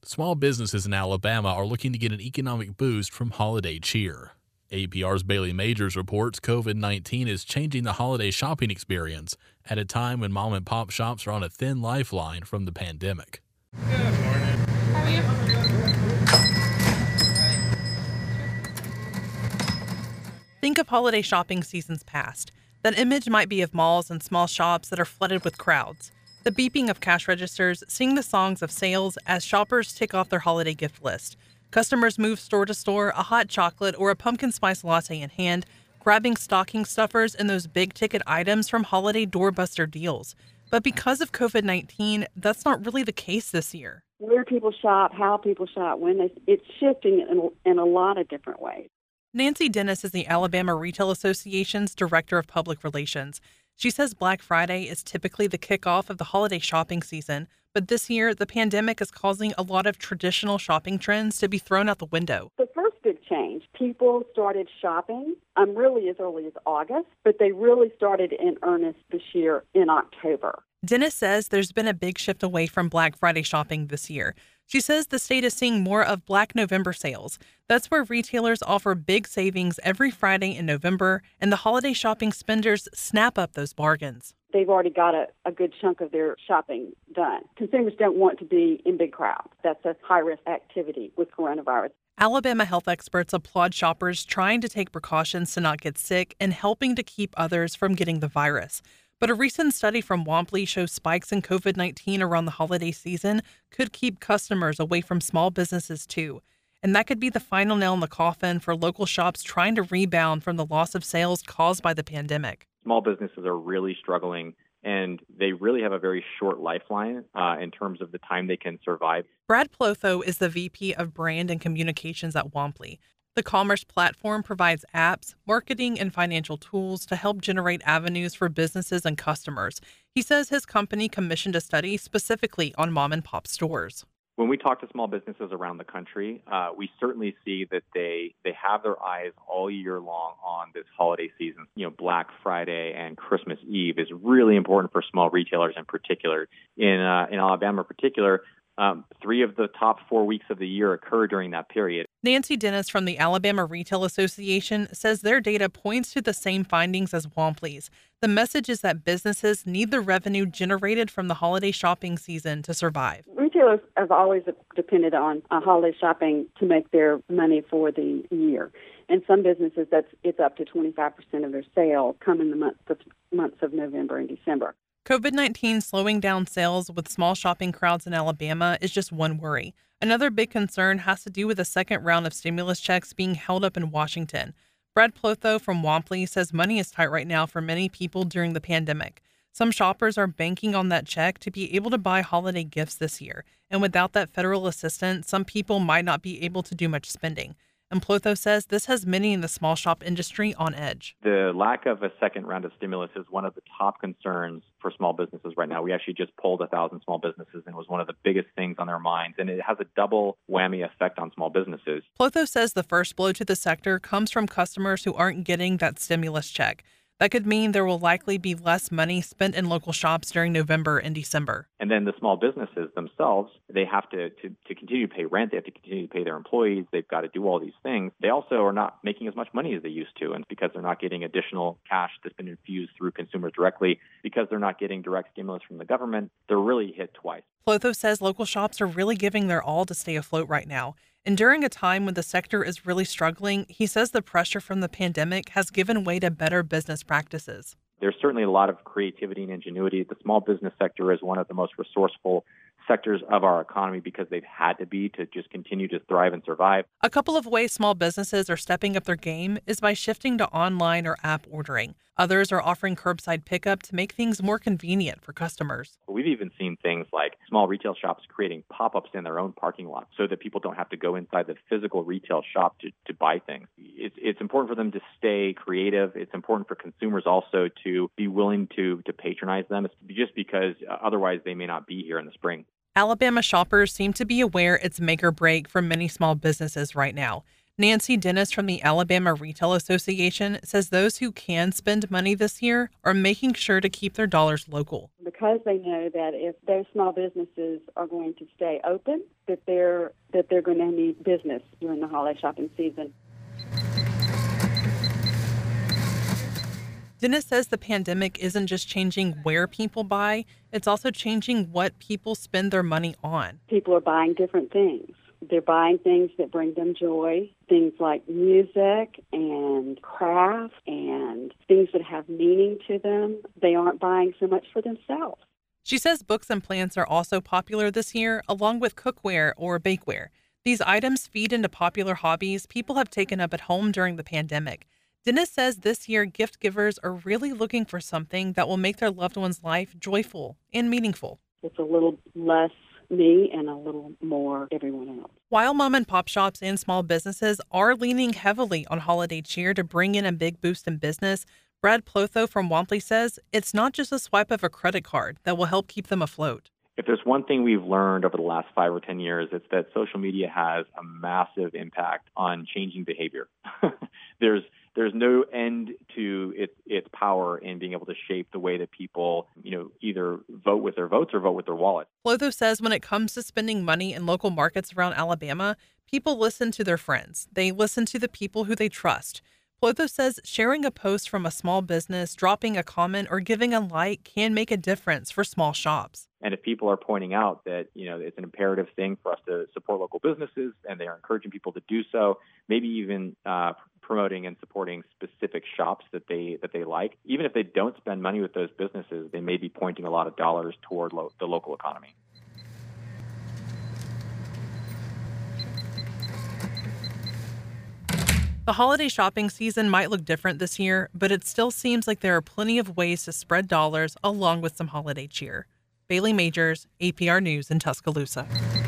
Small businesses in Alabama are looking to get an economic boost from holiday cheer. APR's Bailey Majors reports COVID-19 is changing the holiday shopping experience at a time when mom and pop shops are on a thin lifeline from the pandemic. Good morning. How are you? Think of holiday shopping seasons past. That image might be of malls and small shops that are flooded with crowds. The beeping of cash registers sing the songs of sales as shoppers tick off their holiday gift list. Customers move store to store, a hot chocolate or a pumpkin spice latte in hand, grabbing stocking stuffers and those big-ticket items from holiday doorbuster deals. But because of COVID-19, that's not really the case this year. Where people shop, how people shop, it's shifting in a lot of different ways. Nancy Dennis is the Alabama Retail Association's Director of Public Relations. She says Black Friday is typically the kickoff of the holiday shopping season, but this year the pandemic is causing a lot of traditional shopping trends to be thrown out the window. The first big change, people started shopping really as early as August, but they really started in earnest this year in October. Dennis says there's been a big shift away from Black Friday shopping this year. She says the state is seeing more of Black November sales. That's where retailers offer big savings every Friday in November, and the holiday shopping spenders snap up those bargains. They've already got a good chunk of their shopping done. Consumers don't want to be in big crowds. That's a high-risk activity with coronavirus. Alabama health experts applaud shoppers trying to take precautions to not get sick and helping to keep others from getting the virus. But a recent study from Wampley shows spikes in COVID-19 around the holiday season could keep customers away from small businesses too. And that could be the final nail in the coffin for local shops trying to rebound from the loss of sales caused by the pandemic. Small businesses are really struggling, and they really have a very short lifeline in terms of the time they can survive. Brad Plotho is the VP of Brand and Communications at Wampley. The commerce platform provides apps, marketing, and financial tools to help generate avenues for businesses and customers. He says his company commissioned a study specifically on mom-and-pop stores. When we talk to small businesses around the country, we certainly see that they have their eyes all year long on this holiday season. Black Friday and Christmas Eve is really important for small retailers in particular. In Alabama in particular, 3 of the top 4 weeks of the year occur during that period. Nancy Dennis from the Alabama Retail Association says their data points to the same findings as Wampley's. The message is that businesses need the revenue generated from the holiday shopping season to survive. Retailers have always depended on holiday shopping to make their money for the year. And some businesses, it's up to 25% of their sales come in the months of November and December. COVID-19 slowing down sales with small shopping crowds in Alabama is just one worry. Another big concern has to do with the second round of stimulus checks being held up in Washington. Brad Plotho from Wampley says money is tight right now for many people during the pandemic. Some shoppers are banking on that check to be able to buy holiday gifts this year. And without that federal assistance, some people might not be able to do much spending. And Plotho says this has many in the small shop industry on edge. The lack of a second round of stimulus is one of the top concerns for small businesses right now. We actually just polled 1,000 small businesses, and it was one of the biggest things on their minds. And it has a double whammy effect on small businesses. Plotho says the first blow to the sector comes from customers who aren't getting that stimulus check. That could mean there will likely be less money spent in local shops during November and December. And then the small businesses themselves, they have to continue to pay rent. They have to continue to pay their employees. They've got to do all these things. They also are not making as much money as they used to. And because they're not getting additional cash that's been infused through consumers directly, because they're not getting direct stimulus from the government, they're really hit twice. Plotho says local shops are really giving their all to stay afloat right now. And during a time when the sector is really struggling, he says the pressure from the pandemic has given way to better business practices. There's certainly a lot of creativity and ingenuity. The small business sector is one of the most resourceful sectors of our economy because they've had to be to just continue to thrive and survive. A couple of ways small businesses are stepping up their game is by shifting to online or app ordering. Others are offering curbside pickup to make things more convenient for customers. We've even seen things like small retail shops creating pop-ups in their own parking lot so that people don't have to go inside the physical retail shop to buy things. It's important for them to stay creative. It's important for consumers also to be willing to patronize them just because otherwise they may not be here in the spring. Alabama shoppers seem to be aware it's make or break for many small businesses right now. Nancy Dennis from the Alabama Retail Association says those who can spend money this year are making sure to keep their dollars local. because they know that if those small businesses are going to stay open, that they're going to need business during the holiday shopping season. Dennis says the pandemic isn't just changing where people buy, it's also changing what people spend their money on. People are buying different things. They're buying things that bring them joy, things like music and craft and things that have meaning to them. They aren't buying so much for themselves. She says books and plants are also popular this year, along with cookware or bakeware. These items feed into popular hobbies people have taken up at home during the pandemic. Dennis says this year gift givers are really looking for something that will make their loved one's life joyful and meaningful. It's a little less me and a little more everyone else. While mom and pop shops and small businesses are leaning heavily on holiday cheer to bring in a big boost in business, Brad Plotho from Wampley says it's not just a swipe of a credit card that will help keep them afloat. If there's one thing we've learned over the last 5 or 10 years, it's that social media has a massive impact on changing behavior. There's no end to its power in being able to shape the way that people, either vote with their votes or vote with their wallet. Plotho says when it comes to spending money in local markets around Alabama, people listen to their friends. They listen to the people who they trust. Plotho says sharing a post from a small business, dropping a comment, or giving a like can make a difference for small shops. And if people are pointing out that, it's an imperative thing for us to support local businesses and they are encouraging people to do so, maybe even promoting and supporting specific shops that they like, even if they don't spend money with those businesses, they may be pointing a lot of dollars toward the local economy. The holiday shopping season might look different this year, but it still seems like there are plenty of ways to spread dollars along with some holiday cheer. Bailey Majors, APR News in Tuscaloosa.